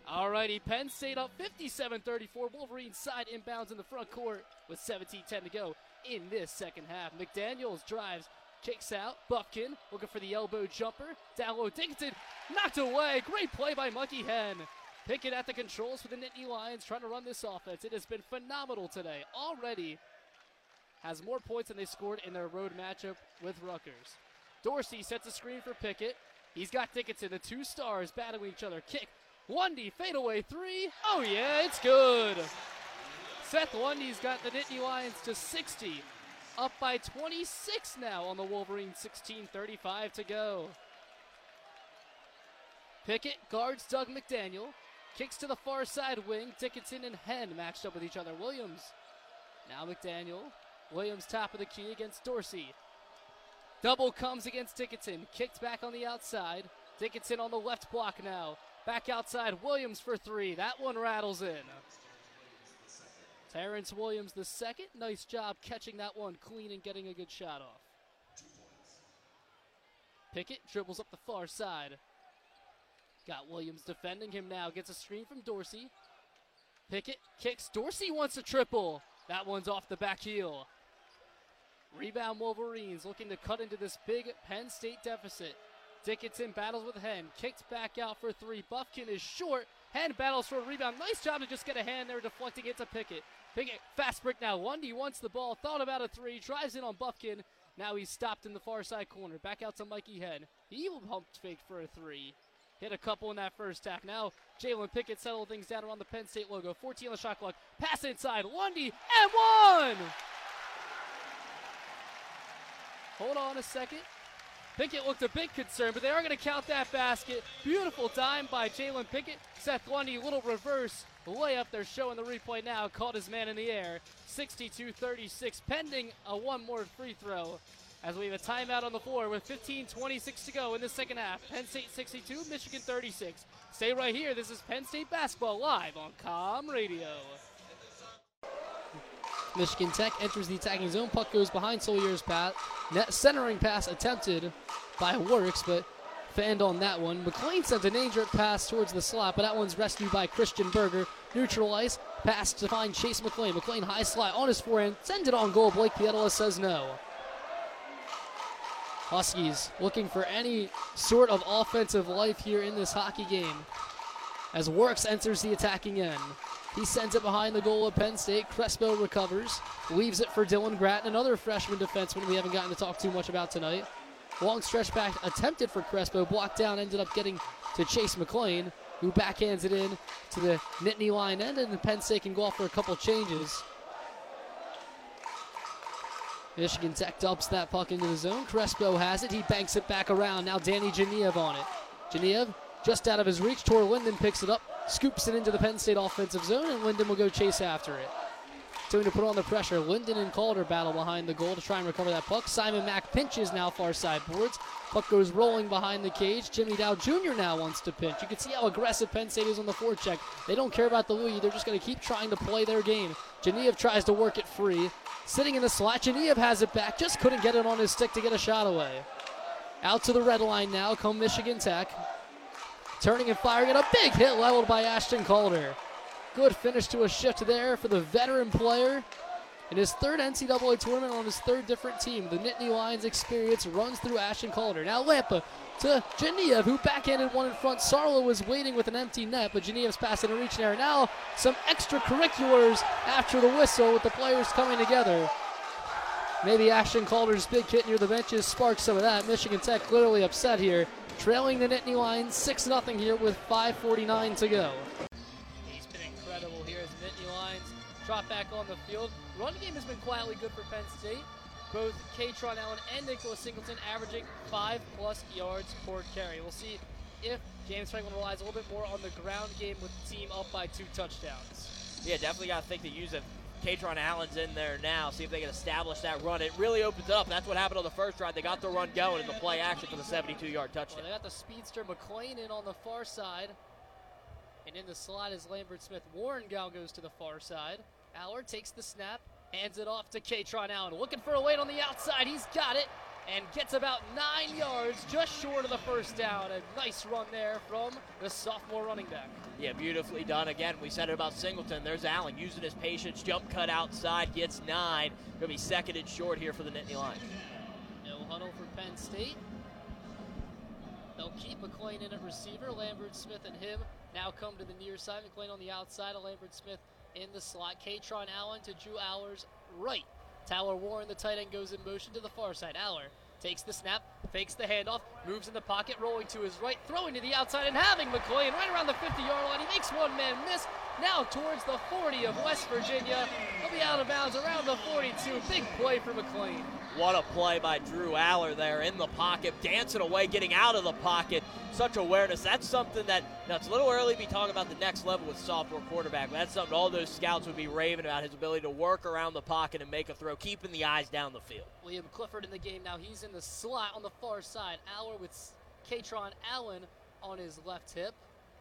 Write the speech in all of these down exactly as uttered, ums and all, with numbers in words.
Alrighty, Penn State up fifty-seven thirty-four. Wolverines side inbounds in the front court with seventeen ten to go in this second half. McDaniels drives, kicks out. Buffkin looking for the elbow jumper. Down low, Dickinson knocked away. Great play by Monkey Hen. Pickett at the controls for the Nittany Lions trying to run this offense. It has been phenomenal today. Already has more points than they scored in their road matchup with Rutgers. Dorsey sets a screen for Pickett. He's got Dickinson, the two stars battling each other. Kick. Lundy, fadeaway three. Oh, yeah, it's good. Seth Lundy's got the Nittany Lions to sixty. Up by twenty-six now on the Wolverines, sixteen thirty-five to go. Pickett guards Doug McDaniel. Kicks to the far side wing. Dickinson and Hen matched up with each other. Williams. Now McDaniel. Williams top of the key against Dorsey. Double comes against Dickinson. Kicked back on the outside. Dickinson on the left block now. Back outside, Williams for three. That one rattles in. Terrence Williams the second. Nice job catching that one clean and getting a good shot off. Pickett dribbles up the far side. Got Williams defending him now. Gets a screen from Dorsey. Pickett kicks. Dorsey wants a triple. That one's off the back heel. Rebound Wolverines looking to cut into this big Penn State deficit. Dickinson battles with Hen. Kicked back out for three. Buffkin is short. Hen battles for a rebound. Nice job to just get a hand there, deflecting it to Pickett. Pickett, fast break now. Lundy wants the ball. Thought about a three. Drives in on Buffkin. Now he's stopped in the far side corner. Back out to Mikey Hen. He will pump fake for a three. Hit a couple in that first half. Now Jalen Pickett settled things down around the Penn State logo. fourteen on the shot clock. Pass inside. Lundy and one! Hold on a second. Pickett looked a bit concerned, but they are going to count that basket. Beautiful dime by Jalen Pickett. Seth Lundy, little reverse layup. They're showing the replay now. Caught his man in the air. sixty-two thirty-six, pending a one more free throw. As we have a timeout on the floor with fifteen twenty-six to go in the second half. Penn State sixty-two, Michigan thirty-six. Stay right here. This is Penn State basketball live on Com Radio. Michigan Tech enters the attacking zone. Puck goes behind Sawyer's pass. Net centering pass attempted by Works, but fanned on that one. McLean sent a dangerous pass towards the slot, but that one's rescued by Christian Berger. Neutral ice, pass to find Chase McLean. McLean high slide on his forehand, send it on goal. Blake Pietola says no. Huskies looking for any sort of offensive life here in this hockey game as Works enters the attacking end. He sends it behind the goal of Penn State. Crespo recovers, leaves it for Dylan Gratton, another freshman defenseman we haven't gotten to talk too much about tonight. Long stretch back attempted for Crespo, blocked down, ended up getting to Chase McLean, who backhands it in to the Nittany line end, and Penn State can go off for a couple changes. Michigan Tech dumps that puck into the zone. Crespo has it. He banks it back around. Now Danny Geniev on it. Geniev just out of his reach. Tor Linden picks it up, scoops it into the Penn State offensive zone, and Linden will go chase after it. Doing to put on the pressure. Linden and Calder battle behind the goal to try and recover that puck. Simon Mack pinches now far side boards. Puck goes rolling behind the cage. Jimmy Dow Junior now wants to pinch. You can see how aggressive Penn State is on the forecheck. They don't care about the lead. They're just going to keep trying to play their game. Geniev tries to work it free. Sitting in the slot, Geniev has it back. Just couldn't get it on his stick to get a shot away. Out to the red line now come Michigan Tech. Turning and firing it. A big hit leveled by Ashton Calder. Good finish to a shift there for the veteran player. In his third N C double A tournament on his third different team, the Nittany Lions experience runs through Ashton Calder. Now Lampa to Geniev, who backhanded one in front. Sarlo was waiting with an empty net, but Geniev's passing and reaching there. Now some extracurriculars after the whistle with the players coming together. Maybe Ashton Calder's big hit near the benches sparked some of that. Michigan Tech clearly upset here, trailing the Nittany Lions six nothing here with five forty-nine to go. He's been incredible here as the Nittany Lions drop back on the field. Run game has been quietly good for Penn State. Both Katron Allen and Nicholas Singleton averaging five plus yards per carry. We'll see if James Franklin relies a little bit more on the ground game with the team up by two touchdowns. Yeah, definitely got to think to use it. Katron Allen's in there now, see if they can establish that run. It really opens it up. That's what happened on the first drive. They got the run going in the play action for the seventy-two yard touchdown. Yeah, they got the speedster McLean in on the far side. And in the slot is Lambert Smith. Warren now goes to the far side. Allard takes the snap, hands it off to Katron Allen. Looking for a lane on the outside. He's got it. and gets about nine yards, just short of the first down. A nice run there from the sophomore running back. Yeah, beautifully done. Again, we said it about Singleton. There's Allen using his patience. Jump cut outside, gets nine. Going to be second and short here for the Nittany Lions. No huddle for Penn State. They'll keep McLean in at receiver. Lambert Smith and him now come to the near side. McLean on the outside of Lambert Smith in the slot. Katron Allen to Drew Allers right. Tyler Warren, the tight end, goes in motion to the far side. Aller takes the snap, fakes the handoff, moves in the pocket, rolling to his right, throwing to the outside, and having McLean right around the fifty-yard line. He makes one man miss. Now towards the forty of West Virginia. He'll be out of bounds around the forty-two. Big play for McLean. What a play by Drew Aller there in the pocket, dancing away, getting out of the pocket. Such awareness. That's something that, now it's a little early to be talking about the next level with sophomore quarterback, but that's something all those scouts would be raving about, his ability to work around the pocket and make a throw, keeping the eyes down the field. Liam Clifford in the game now. He's in the slot on the far side. Aller with Katron Allen on his left hip.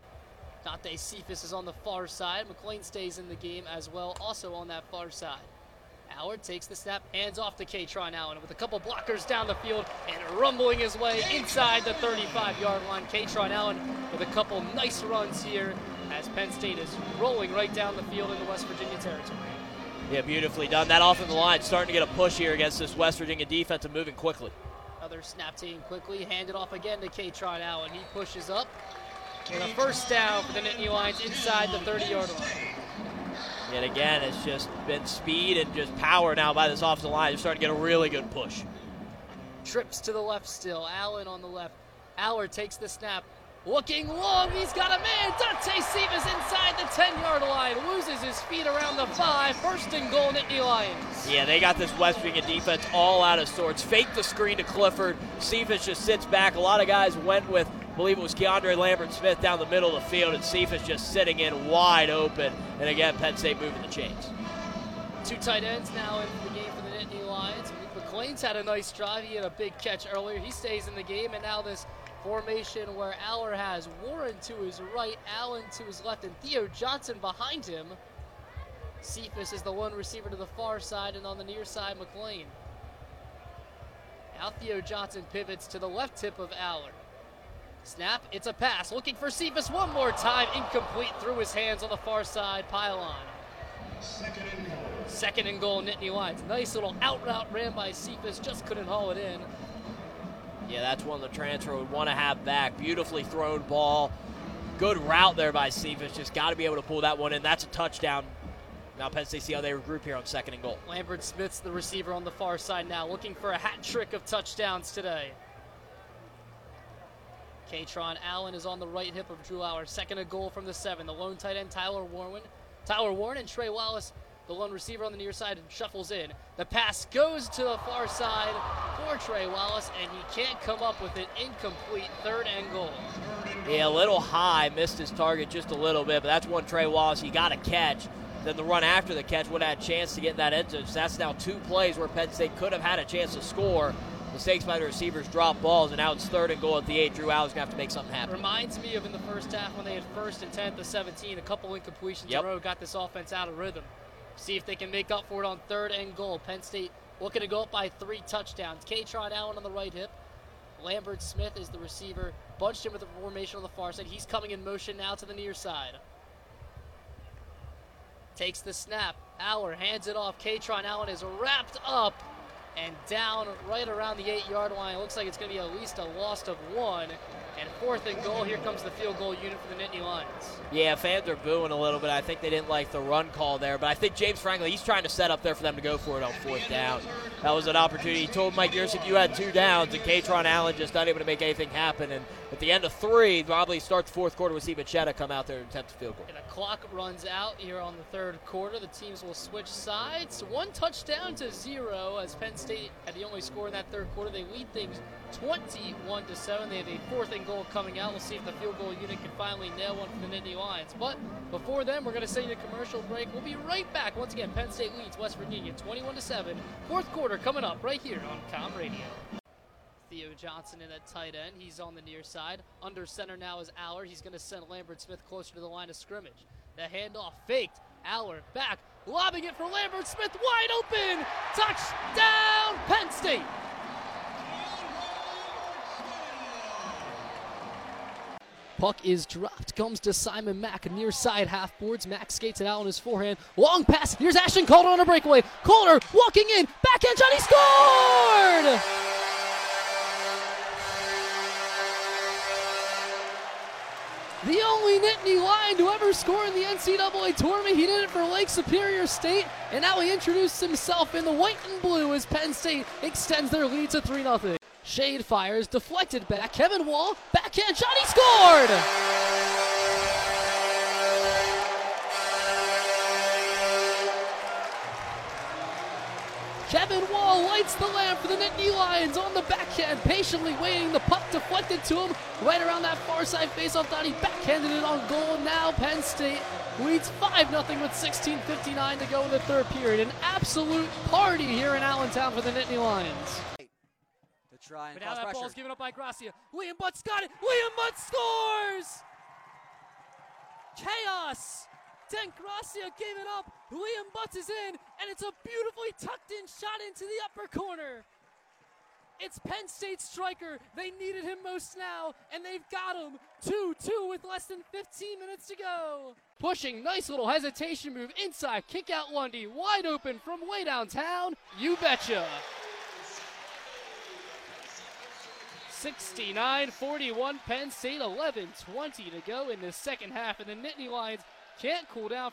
Dante Cephas is on the far side. McLean stays in the game as well, also on that far side. Howard takes the snap, hands off to Katron Allen with a couple blockers down the field and rumbling his way inside the thirty-five-yard line. Katron Allen with a couple nice runs here as Penn State is rolling right down the field in the West Virginia territory. Yeah, beautifully done. That offensive line starting to get a push here against this West Virginia defense and moving quickly. Another snap team quickly, handed off again to Katron Allen. He pushes up with a first down for the Nittany Lions inside the thirty-yard line. Yet again, it's just been speed and just power now by this offensive line. They're starting to get a really good push. Trips to the left still. Allen on the left. Aller takes the snap. Looking long. He's got a man. Dante Cephas inside the ten-yard line. Loses his feet around the five. First and goal, Nittany Lions. Yeah, they got this West Virginia defense all out of sorts. Fake the screen to Clifford. Cephas just sits back. A lot of guys went with, I believe it was Keandre Lambert-Smith down the middle of the field, and Cephas just sitting in wide open. And again, Penn State moving the chains. Two tight ends now in the game for the Nittany Lions. McLean's had a nice drive. He had a big catch earlier. He stays in the game, and now this formation where Aller has Warren to his right, Allen to his left, and Theo Johnson behind him. Cephas is the one receiver to the far side, and on the near side, McLean. Now Theo Johnson pivots to the left tip of Aller. Snap, it's a pass, looking for Cephas one more time, incomplete through his hands on the far side pylon. Second and goal. Second and goal, Nittany Lions. Nice little out route ran by Cephas, just couldn't haul it in. Yeah, that's one the transfer would want to have back. Beautifully thrown ball. Good route there by Cephas. Just got to be able to pull that one in. That's a touchdown. Now Penn State see how they regroup here on second and goal. Lambert Smith's the receiver on the far side now, looking for a hat trick of touchdowns today. Katron Allen is on the right hip of Drew Aller. Second and goal from the seven. The lone tight end, Tyler Warren. Tyler Warren and Trey Wallace, the lone receiver on the near side, shuffles in. The pass goes to the far side for Trey Wallace, and he can't come up with it. Incomplete, third and goal. Yeah, a little high, missed his target just a little bit, but that's one Trey Wallace he got to catch. Then the run after the catch would have had a chance to get in that end zone. So that's now two plays where Penn State could have had a chance to score. Mistakes by the receivers, drop balls, and now it's third and goal at the eight. Drew Aller's going to have to make something happen. Reminds me of in the first half when they had first and ten to seventeen, a couple incompletions yep. in a row, got this offense out of rhythm. See if they can make up for it on third and goal. Penn State looking to go up by three touchdowns. Katron Allen on the right hip. Lambert Smith is the receiver. Bunched him with the formation on the far side. He's coming in motion now to the near side. Takes the snap. Aller hands it off. Katron Allen is wrapped up and down right around the eight-yard line. It looks like it's going to be at least a loss of one. And fourth and goal, here comes the field goal unit for the Nittany Lions. Yeah, fans are booing a little bit. I think they didn't like the run call there. But I think James Franklin, he's trying to set up there for them to go for it on fourth down. That was an opportunity. He told Mike Yersick, you had two downs, and Katron Allen just not able to make anything happen. And at the end of three, probably starts fourth quarter, we'll see Machetta come out there and attempt the field goal. And the clock runs out here on the third quarter. The teams will switch sides. One touchdown to zero as Penn State had the only score in that third quarter. They lead things twenty-one to seven. They have a fourth and goal coming out. We'll see if the field goal unit can finally nail one for the Nittany Lions. But before then, we're going to send you a commercial break. We'll be right back. Once again, Penn State leads West Virginia twenty-one to seven. Fourth quarter coming up right here on Com Radio. Theo Johnson in at tight end. He's on the near side. Under center now is Aller. He's going to send Lambert Smith closer to the line of scrimmage. The handoff faked. Aller back, lobbing it for Lambert Smith, wide open. Touchdown, Penn State. Puck is dropped, comes to Simon Mack, near side half boards. Mack skates it out on his forehand. Long pass, here's Ashton Calder on a breakaway. Calder walking in, backhand shot, he scored! The only Nittany Lion to ever score in the N C double A tournament. He did it for Lake Superior State, and now he introduced himself in the white and blue as Penn State extends their lead to three nothing. Shade fires, deflected back. Kevin Wall, backhand shot, he scored! Kevin Wall lights the lamp for the Nittany Lions on the backhand, patiently waiting. The puck deflected to him right around that far side faceoff. Thought he backhanded it on goal. Now Penn State leads five nothing with sixteen fifty-nine to go in the third period. An absolute party here in Allentown for the Nittany Lions. To try and But now cause that pressure. ball's given up by Gracia. William Butts got it. William Butts scores! Chaos! Ten Gracia gave it up. William Butts is in, and it's a beautifully tucked in shot into the upper corner. It's Penn State striker. They needed him most now, and they've got him. two two with less than fifteen minutes to go. Pushing, nice little hesitation move inside. Kick out Lundy, wide open from way downtown. You betcha. sixty-nine forty-one Penn State, eleven twenty to go in the second half, and the Nittany Lions can't cool down.